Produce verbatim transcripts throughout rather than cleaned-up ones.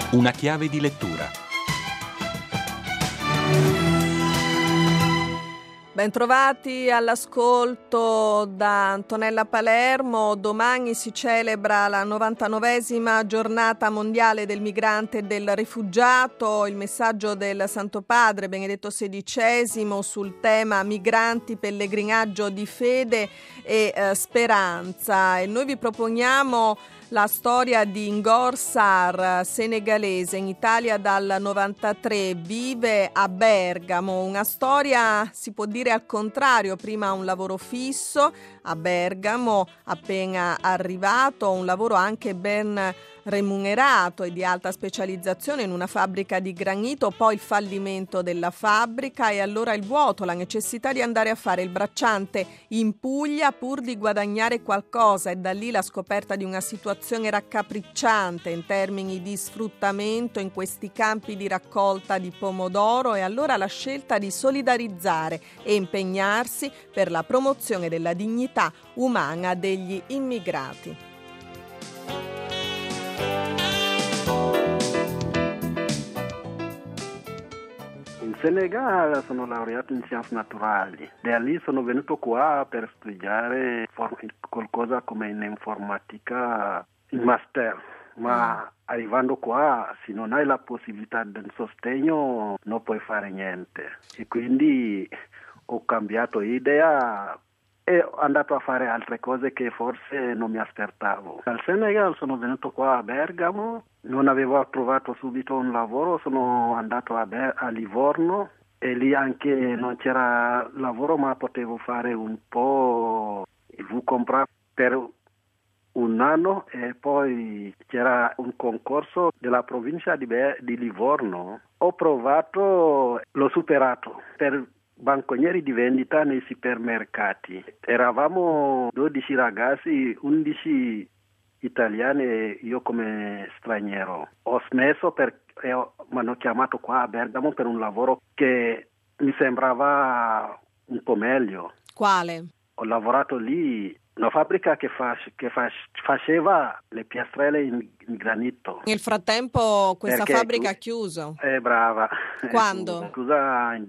Una chiave di lettura. Bentrovati all'ascolto da Antonella Palermo. Domani si celebra la novantanovesima giornata mondiale del migrante e del rifugiato. Il messaggio del Santo Padre Benedetto sedicesimo sul tema migranti, pellegrinaggio di fede e eh, speranza. E noi vi proponiamo la storia di Ngor Sarr, senegalese, in Italia dal novantatré, vive a Bergamo. Una storia, si può dire al contrario, prima un lavoro fisso a Bergamo, appena arrivato, un lavoro anche ben remunerato e di alta specializzazione in una fabbrica di granito, poi il fallimento della fabbrica e allora il vuoto, la necessità di andare a fare il bracciante in Puglia pur di guadagnare qualcosa, e da lì la scoperta di una situazione raccapricciante in termini di sfruttamento in questi campi di raccolta di pomodoro, e allora la scelta di solidarizzare e impegnarsi per la promozione della dignità umana degli immigrati. In Senegal sono laureato in scienze naturali, da lì sono venuto qua per studiare qualcosa come in informatica, in master, ma arrivando qua, se non hai la possibilità del sostegno non puoi fare niente, e quindi ho cambiato idea e ho andato a fare altre cose che forse non mi aspettavo. Dal Senegal sono venuto qua a Bergamo, non avevo trovato subito un lavoro, sono andato a, Ber- a Livorno e lì anche non c'era lavoro, ma potevo fare un po', avevo comprato per un anno e poi c'era un concorso della provincia di, Be- di Livorno. Ho provato, l'ho superato per banconieri di vendita nei supermercati. Eravamo dodici ragazzi, undici italiani e io come straniero. Ho smesso perché mi hanno chiamato qua a Bergamo per un lavoro che mi sembrava un po' meglio. Quale? Ho lavorato lì, una fabbrica che, fa, che fa, faceva le piastrelle in, in granito. Nel frattempo questa Perché fabbrica ha chiuso? È brava. Quando? Chiusa in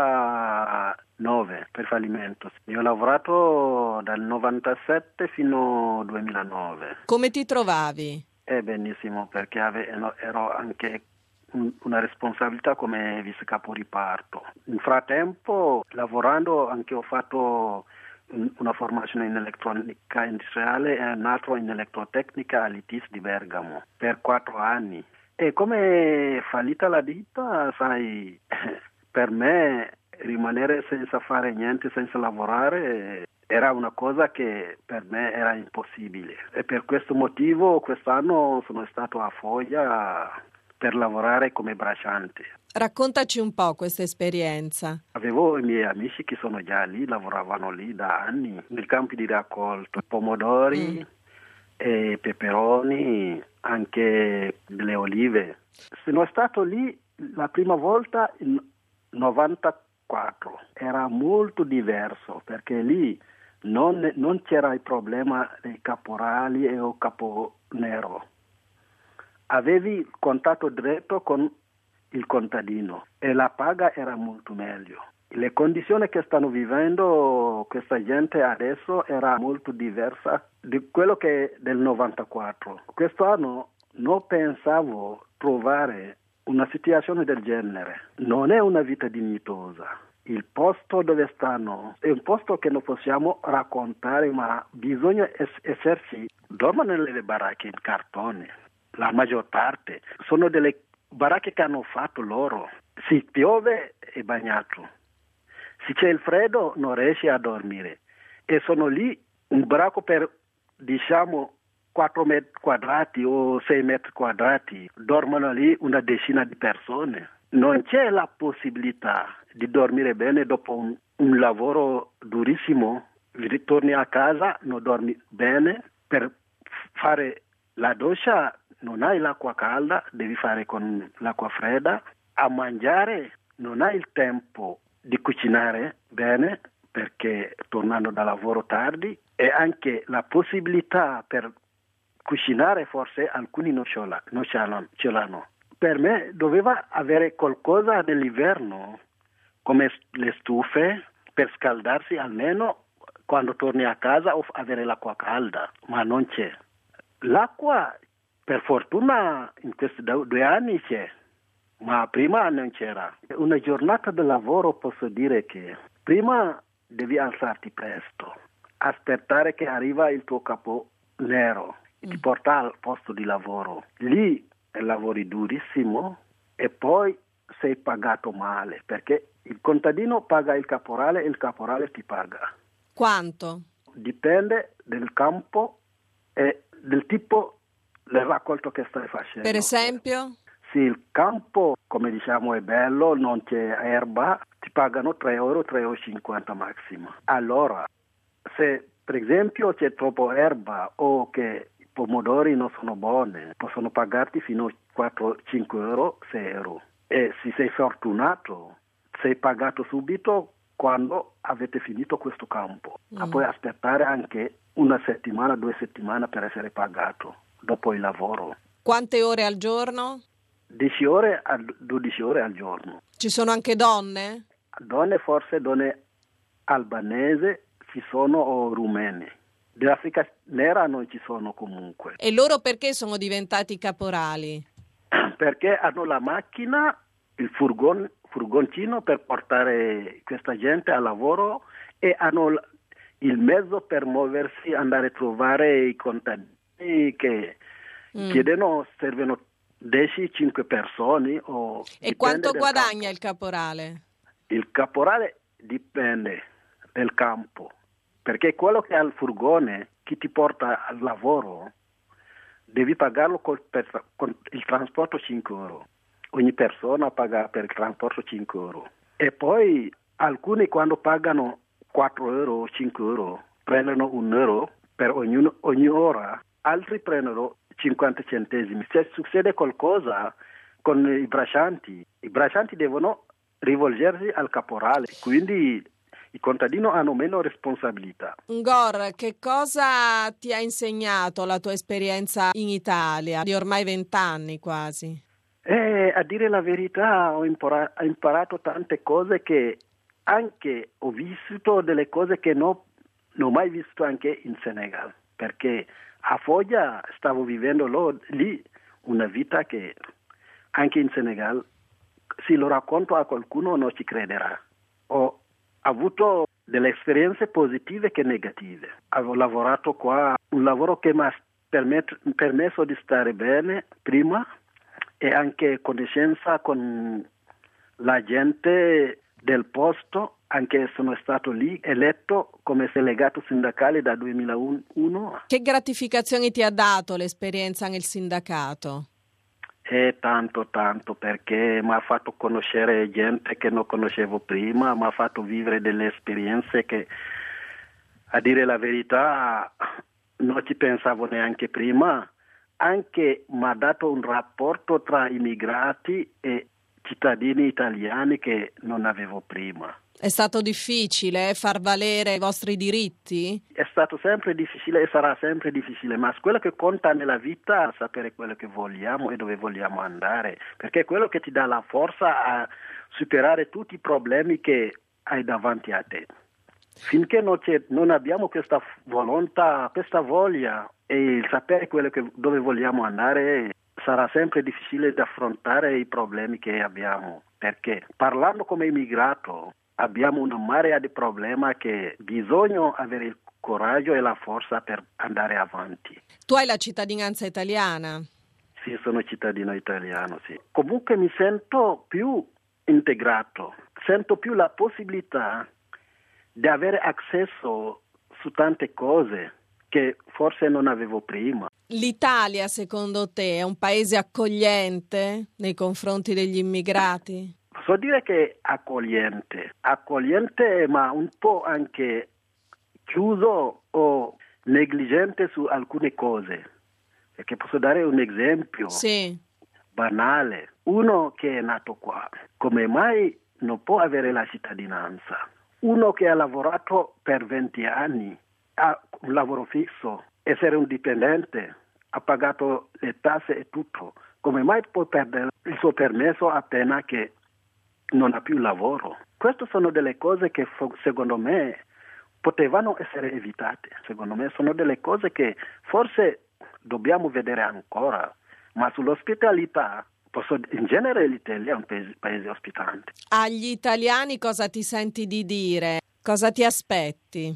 duemilanove per fallimento. Io ho lavorato dal novantasette fino al duemilanove. Come ti trovavi? È benissimo, perché ave, ero anche una responsabilità come vice capo riparto. Nel frattempo, lavorando, anche ho fatto una formazione in elettronica industriale e un altro in elettrotecnica all'I T I S di Bergamo per quattro anni. E come è fallita la ditta, sai, per me rimanere senza fare niente, senza lavorare, era una cosa che per me era impossibile. E per questo motivo quest'anno sono stato a Foggia per lavorare come bracciante. Raccontaci un po' questa esperienza. Avevo i miei amici che sono già lì, lavoravano lì da anni, nei campi di raccolta, pomodori mm. e peperoni, anche delle olive. Sono stato lì la prima volta nel novantaquattro, era molto diverso perché lì non, non c'era il problema dei caporali e o capo nero. Avevi il contatto diretto con il contadino e la paga era molto meglio. Le condizioni che stanno vivendo questa gente adesso era molto diversa di quello che è del novantaquattro. Quest'anno non pensavo trovare una situazione del genere. Non è una vita dignitosa. Il posto dove stanno è un posto che non possiamo raccontare, ma bisogna esserci. Dormono nelle baracche in cartone. La maggior parte sono delle baracche che hanno fatto loro. Se piove è bagnato. Se c'è il freddo non riesci a dormire. E sono lì un baracco per, diciamo, quattro metri quadrati o sei metri quadrati. Dormono lì una decina di persone. Non c'è la possibilità di dormire bene dopo un, un lavoro durissimo. Ritorni a casa, non dormi bene. Per fare la doccia non hai l'acqua calda, devi fare con l'acqua fredda. A mangiare non hai il tempo di cucinare bene perché tornando da lavoro tardi, e anche la possibilità per cucinare forse alcuni non ce l'hanno, ce l'hanno. Per me doveva avere qualcosa nell'inverno, come le stufe, per scaldarsi almeno quando torni a casa o avere l'acqua calda, ma non c'è. L'acqua, per fortuna, in questi due anni c'è, ma prima non c'era. Una giornata di lavoro posso dire che prima devi alzarti presto, aspettare che arriva il tuo capo nero e ti porta al posto di lavoro. Lì lavori durissimo e poi sei pagato male, perché il contadino paga il caporale e il caporale ti paga. Quanto? Dipende del campo e del tipo del raccolto che stai facendo. Per esempio? Se il campo, come diciamo, è bello, non c'è erba, ti pagano tre euro, tre euro e cinquanta massimo. Allora, se per esempio c'è troppo erba o che i pomodori non sono buoni, possono pagarti fino a quattro cinque euro, sei euro. E se sei fortunato, sei pagato subito quando avete finito questo campo. Mm. Ma puoi aspettare anche una settimana, due settimane per essere pagato dopo il lavoro. Quante ore al giorno? dieci ore a dodici ore al giorno. Ci sono anche donne? Donne, forse donne albanese ci sono o rumene. Dell'Africa nera non ci sono comunque. E loro perché sono diventati caporali? Perché hanno la macchina, il furgon, furgoncino per portare questa gente al lavoro e hanno il mezzo per muoversi, andare a trovare i contadini che mm. chiedono, servono dieci cinque persone. O e quanto guadagna campo. Il caporale? Il caporale dipende del campo, perché quello che ha il furgone, chi ti porta al lavoro, devi pagarlo col, per, con il trasporto cinque euro. Ogni persona paga per il trasporto cinque euro. E poi alcuni quando pagano quattro euro o cinque euro prendono un euro per ognuno, ogni ora, altri prendono cinquanta centesimi. Se succede qualcosa con i braccianti, i braccianti devono rivolgersi al caporale, quindi i contadini hanno meno responsabilità. Ngor, che cosa ti ha insegnato la tua esperienza in Italia di ormai vent'anni quasi? Eh, a dire la verità ho impara- ho imparato tante cose che anche ho vissuto delle cose che no, non ho mai visto anche in Senegal, perché a Foggia stavo vivendo lo, lì una vita che anche in Senegal, se lo racconto a qualcuno non ci crederà. Ho avuto delle esperienze positive che negative. Avevo lavorato qua, un lavoro che mi ha permet- permesso di stare bene prima e anche conoscenza con la gente del posto, anche sono stato lì eletto come delegato sindacale da duemilauno. Che gratificazioni ti ha dato l'esperienza nel sindacato? Eh, tanto, tanto, perché mi ha fatto conoscere gente che non conoscevo prima, mi ha fatto vivere delle esperienze che, a dire la verità, non ci pensavo neanche prima. Anche mi ha dato un rapporto tra immigrati e cittadini italiani che non avevo prima. È stato difficile far valere i vostri diritti? È stato sempre difficile e sarà sempre difficile, ma quello che conta nella vita è sapere quello che vogliamo e dove vogliamo andare, perché è quello che ti dà la forza a superare tutti i problemi che hai davanti a te. Finché non, c'è, non abbiamo questa volontà, questa voglia e il sapere quello che, dove vogliamo andare, sarà sempre difficile da affrontare i problemi che abbiamo, perché parlando come immigrato abbiamo una marea di problemi che bisogna avere il coraggio e la forza per andare avanti. Tu hai la cittadinanza italiana? Sì, sono cittadino italiano, sì. Comunque mi sento più integrato, sento più la possibilità di avere accesso su tante cose che forse non avevo prima. L'Italia, secondo te, è un paese accogliente nei confronti degli immigrati? Posso dire che è accogliente, accogliente ma un po' anche chiuso o negligente su alcune cose. Perché posso dare un esempio sì. banale. Uno che è nato qua, come mai non può avere la cittadinanza? Uno che ha lavorato per venti anni, ha un lavoro fisso, essere un dipendente, ha pagato le tasse e tutto, come mai può perdere il suo permesso appena che non ha più lavoro? Queste sono delle cose che secondo me potevano essere evitate. Secondo me sono delle cose che forse dobbiamo vedere ancora, ma sull'ospitalità, posso, in genere l'Italia è un paese, paese ospitante. Agli italiani cosa ti senti di dire? Cosa ti aspetti?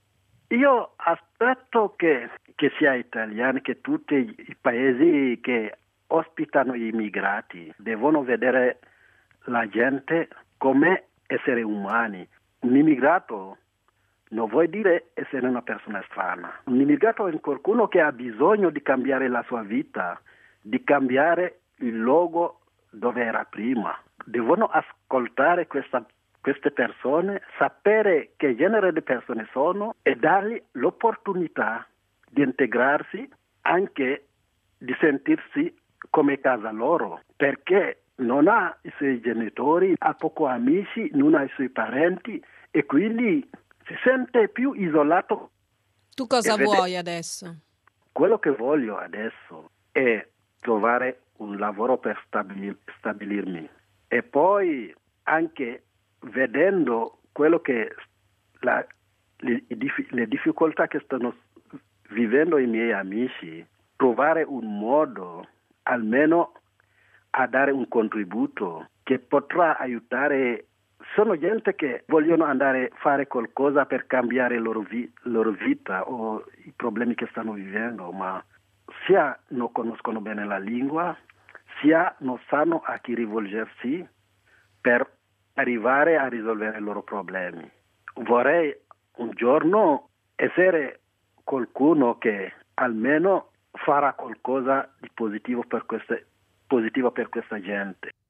Io aspetto che, che sia italiani, che tutti i paesi che ospitano gli immigrati devono vedere la gente come esseri umani. Un immigrato non vuol dire essere una persona strana. Un immigrato è qualcuno che ha bisogno di cambiare la sua vita, di cambiare il luogo dove era prima. Devono ascoltare questa, queste persone, sapere che genere di persone sono e dargli l'opportunità di integrarsi, anche di sentirsi come casa loro, perché non ha i suoi genitori, ha poco amici, non ha i suoi parenti e quindi si sente più isolato. Tu cosa vuoi adesso? Quello che voglio adesso è trovare un lavoro per stabilir- stabilirmi e poi anche vedendo quello che la, le, le difficoltà che stanno vivendo i miei amici, trovare un modo almeno a dare un contributo che potrà aiutare. Sono gente che vogliono andare a fare qualcosa per cambiare loro, vi- loro vita o i problemi che stanno vivendo, ma sia non conoscono bene la lingua, sia non sanno a chi rivolgersi per arrivare a risolvere i loro problemi. Vorrei un giorno essere qualcuno che almeno farà qualcosa di positivo per queste, positivo per questa gente.